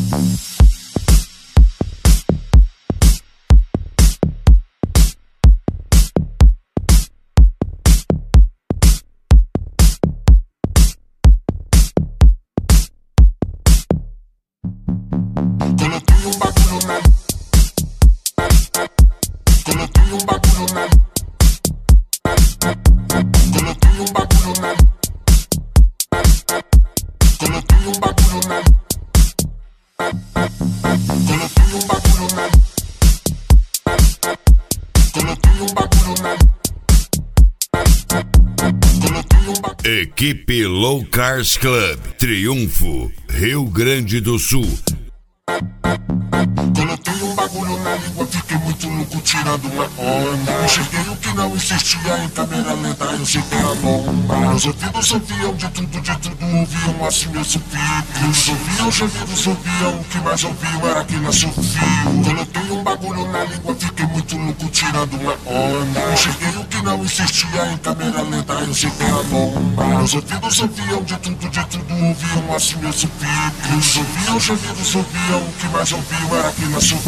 Equipe Low Cars Club, Triunfo, Rio Grande do Sul. Coloquei um bagulho na língua, fiquei muito louco tirando uma onda. Enxerguei o que não existia em câmera lenta, eu cheguei a bomba. Meus ouvidos ouviam de tudo, ouviam assim meus subidos. Ouviam gemidos, ouviam, o que mais ouviam era aquele assovio. Coloquei um bagulho na língua, fiquei muito louco tirando uma onda. Enxerguei o que não existia em câmera lenta, eu cheguei a bomba. Meus ouvidos ouviam de tudo, ouviam assim meus subidos. Ouviam gemidos, ouviam, o que mais ouviam era aquele assovio.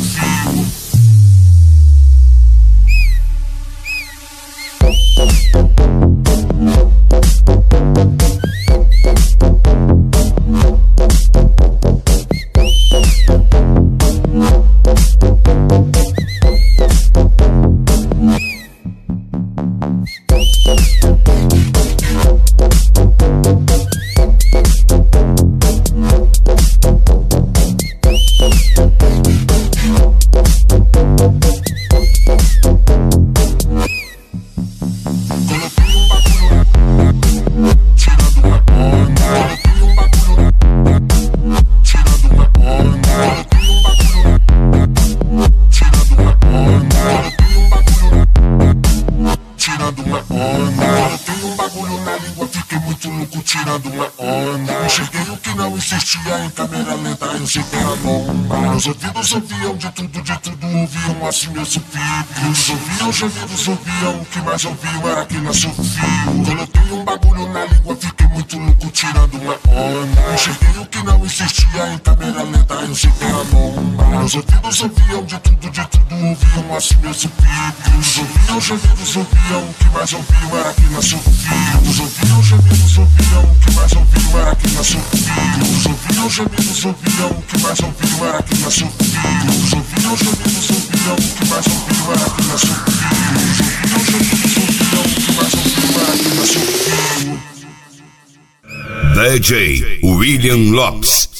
Meus ouvidos ouviam de tudo, ouviam assim meus subidos. Ouviam gemidos, ouviam, o que mais ouviam era aquele assovio. Coloquei um bagulho na língua, fiquei muito louco tirando uma onda. Enxerguei o que não existia em câmera lenta, eu cheguei a bomba. Meus ouvidos ouviam de tudo, ouviam assim meus subidos. Ouviam gemidos, ouviam, o que mais ouviam era aquele assovio. Ouviam gemidos, ouviam, o que mais ouviam era aquele assovio. Ouviam gemidos, ouviam, o que mais ouviam era aquele assovio. Ouviam gemidos, ouviam, o que mais ouviam era aquele assovio. Ouviam gemidos, ouviam, o que mais ouviam era aquele assovio. DJ William Lopes.